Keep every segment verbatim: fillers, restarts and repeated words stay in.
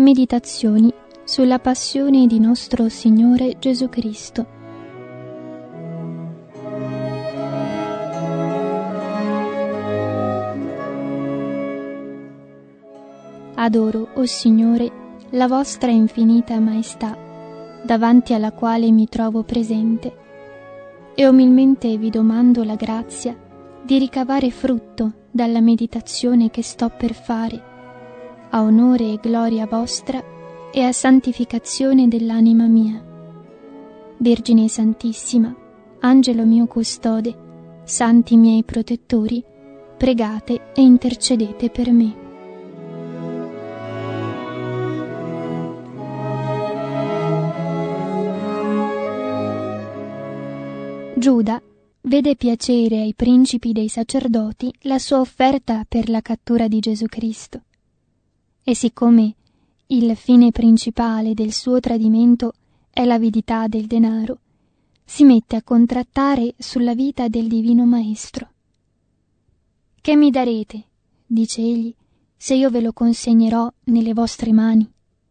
Meditazioni sulla passione di nostro Signore Gesù Cristo. Adoro, o Signore, la vostra infinita maestà, davanti alla quale mi trovo presente, e umilmente vi domando la grazia di ricavare frutto dalla meditazione che sto per fare, a onore e gloria vostra e a santificazione dell'anima mia. Vergine Santissima, Angelo mio custode, santi miei protettori, pregate e intercedete per me. Giuda vede piacere ai principi dei sacerdoti la sua offerta per la cattura di Gesù Cristo. E siccome il fine principale del suo tradimento è l'avidità del denaro, si mette a contrattare sulla vita del Divino Maestro. «Che mi darete?» dice egli, «se io ve lo consegnerò nelle vostre mani?»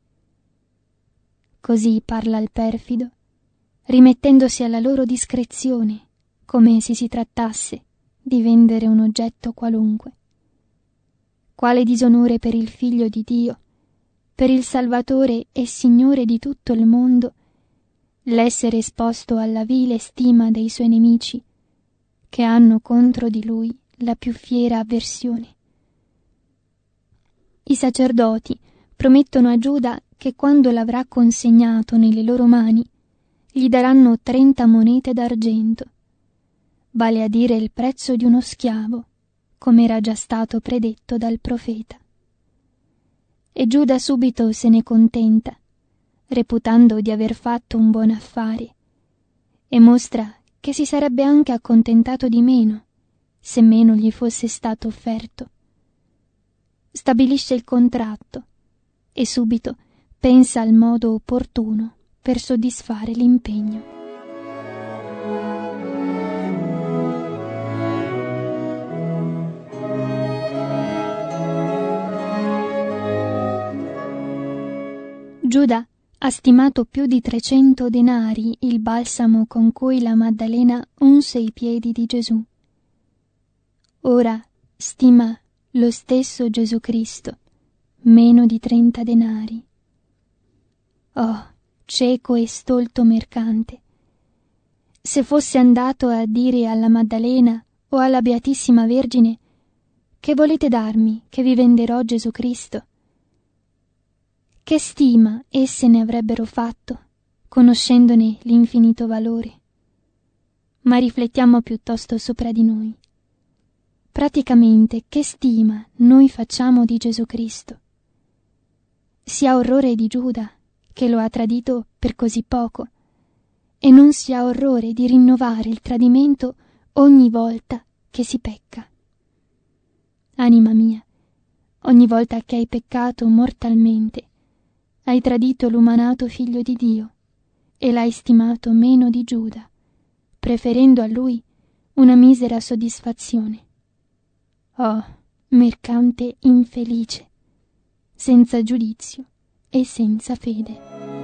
Così parla il perfido, rimettendosi alla loro discrezione, come se si trattasse di vendere un oggetto qualunque. Quale disonore per il Figlio di Dio, per il Salvatore e Signore di tutto il mondo, l'essere esposto alla vile stima dei suoi nemici, che hanno contro di lui la più fiera avversione. I sacerdoti promettono a Giuda che quando l'avrà consegnato nelle loro mani, gli daranno trenta monete d'argento, vale a dire il prezzo di uno schiavo, come era già stato predetto dal profeta. E Giuda subito se ne contenta, reputando di aver fatto un buon affare, e mostra che si sarebbe anche accontentato di meno, se meno gli fosse stato offerto. Stabilisce il contratto e subito pensa al modo opportuno per soddisfare l'impegno. Giuda ha stimato più di trecento denari il balsamo con cui la Maddalena unse i piedi di Gesù. Ora stima lo stesso Gesù Cristo meno di trenta denari. Oh, cieco e stolto mercante! Se fosse andato a dire alla Maddalena o alla Beatissima Vergine: «Che volete darmi che vi venderò Gesù Cristo?» Che stima esse ne avrebbero fatto, conoscendone l'infinito valore? Ma riflettiamo piuttosto sopra di noi. Praticamente, che stima noi facciamo di Gesù Cristo? Si ha orrore di Giuda, che lo ha tradito per così poco, e non si ha orrore di rinnovare il tradimento ogni volta che si pecca. Anima mia, ogni volta che hai peccato mortalmente, hai tradito l'umanato Figlio di Dio e l'hai stimato meno di Giuda, preferendo a lui una misera soddisfazione. Oh, mercante infelice, senza giudizio e senza fede.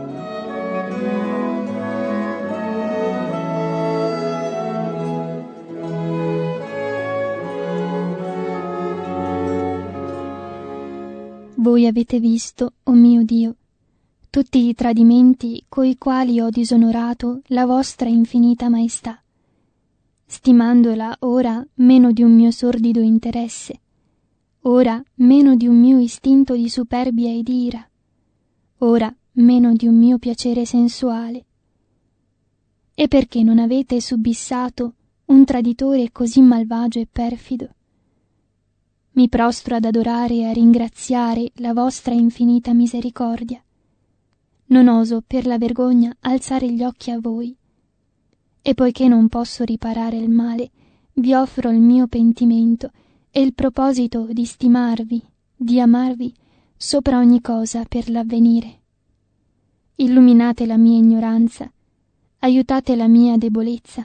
Voi avete visto, o mio Dio, tutti i tradimenti coi quali ho disonorato la vostra infinita maestà, stimandola ora meno di un mio sordido interesse, ora meno di un mio istinto di superbia e di ira, ora meno di un mio piacere sensuale. E perché non avete subissato un traditore così malvagio e perfido? Mi prostro ad adorare e a ringraziare la vostra infinita misericordia. Non oso per la vergogna alzare gli occhi a voi, e poiché non posso riparare il male, vi offro il mio pentimento e il proposito di stimarvi, di amarvi sopra ogni cosa per l'avvenire. Illuminate la mia ignoranza, aiutate la mia debolezza,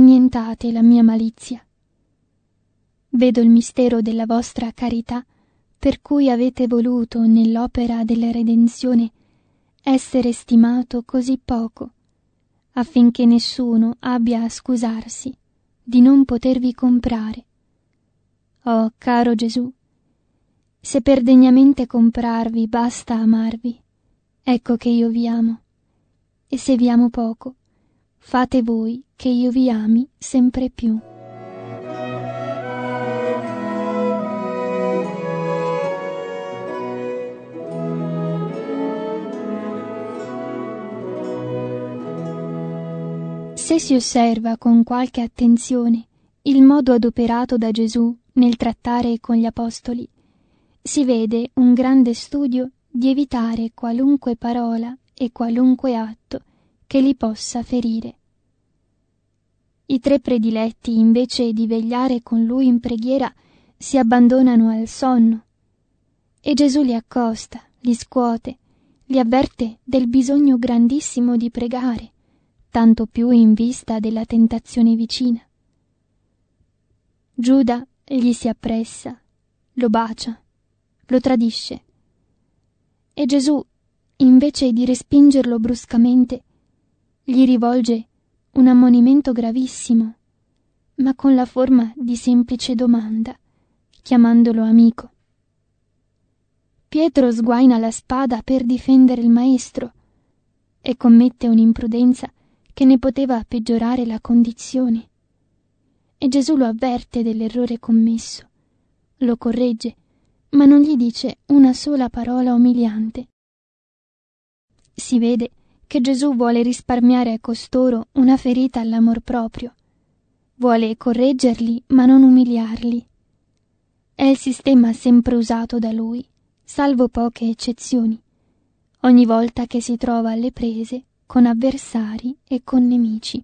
annientate la mia malizia. Vedo il mistero della vostra carità per cui avete voluto nell'opera della redenzione essere stimato così poco, affinché nessuno abbia a scusarsi di non potervi comprare. Oh, caro Gesù, se per degnamente comprarvi basta amarvi, ecco che io vi amo, e se vi amo poco, fate voi che io vi ami sempre più. Se si osserva con qualche attenzione il modo adoperato da Gesù nel trattare con gli apostoli, si vede un grande studio di evitare qualunque parola e qualunque atto che li possa ferire. I tre prediletti, invece di vegliare con lui in preghiera, si abbandonano al sonno, e Gesù li accosta, li scuote, li avverte del bisogno grandissimo di pregare, tanto più in vista della tentazione vicina. Giuda gli si appressa, lo bacia, lo tradisce, e Gesù, invece di respingerlo bruscamente, gli rivolge un ammonimento gravissimo, ma con la forma di semplice domanda, chiamandolo amico. Pietro sguaina la spada per difendere il maestro e commette un'imprudenza che ne poteva peggiorare la condizione. E Gesù lo avverte dell'errore commesso, lo corregge, ma non gli dice una sola parola umiliante. Si vede che Gesù vuole risparmiare a costoro una ferita all'amor proprio. Vuole correggerli, ma non umiliarli. È il sistema sempre usato da lui, salvo poche eccezioni, ogni volta che si trova alle prese con avversari e con nemici.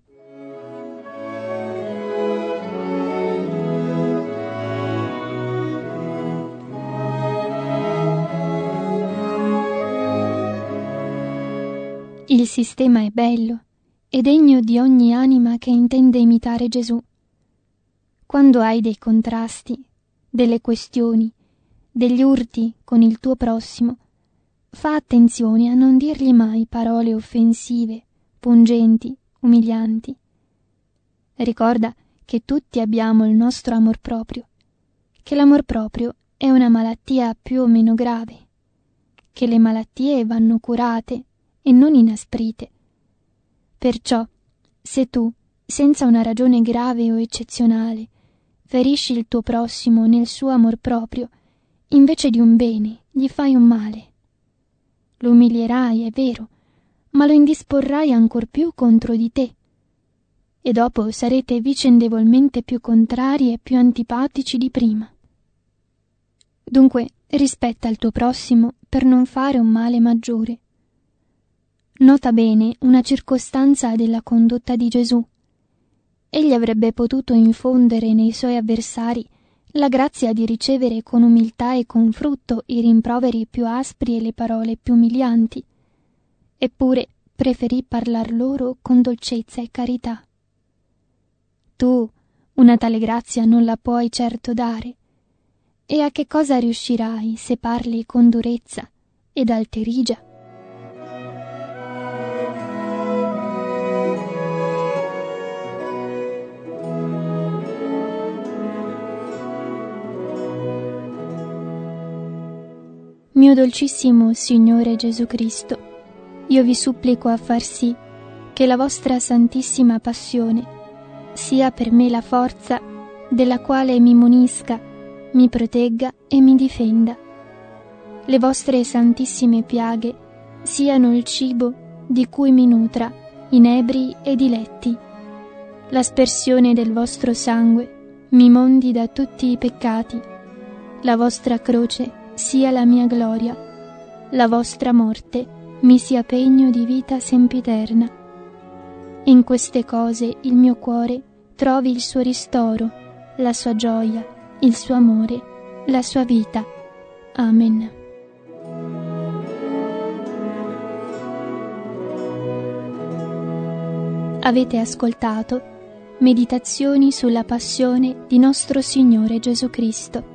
Il sistema è bello e degno di ogni anima che intende imitare Gesù. Quando hai dei contrasti, delle questioni, degli urti con il tuo prossimo, fa attenzione a non dirgli mai parole offensive, pungenti, umilianti. Ricorda che tutti abbiamo il nostro amor proprio, che l'amor proprio è una malattia più o meno grave, che le malattie vanno curate e non inasprite. Perciò, se tu, senza una ragione grave o eccezionale, ferisci il tuo prossimo nel suo amor proprio, invece di un bene gli fai un male. Lo umilierai, è vero, ma lo indisporrai ancor più contro di te, e dopo sarete vicendevolmente più contrari e più antipatici di prima. Dunque, rispetta il tuo prossimo per non fare un male maggiore. Nota bene una circostanza della condotta di Gesù. Egli avrebbe potuto infondere nei suoi avversari la grazia di ricevere con umiltà e con frutto i rimproveri più aspri e le parole più umilianti, eppure preferì parlar loro con dolcezza e carità. Tu una tale grazia non la puoi certo dare, e a che cosa riuscirai se parli con durezza ed alterigia? Mio dolcissimo Signore Gesù Cristo, io vi supplico a far sì che la vostra santissima passione sia per me la forza della quale mi munisca, mi protegga e mi difenda. Le vostre santissime piaghe siano il cibo di cui mi nutra, inebri e diletti. L'aspersione del vostro sangue mi mondi da tutti i peccati. La vostra croce sia la mia gloria, la vostra morte mi sia pegno di vita sempiterna. In queste cose il mio cuore trovi il suo ristoro, la sua gioia, il suo amore, la sua vita. Amen. Avete ascoltato Meditazioni sulla passione di nostro Signore Gesù Cristo.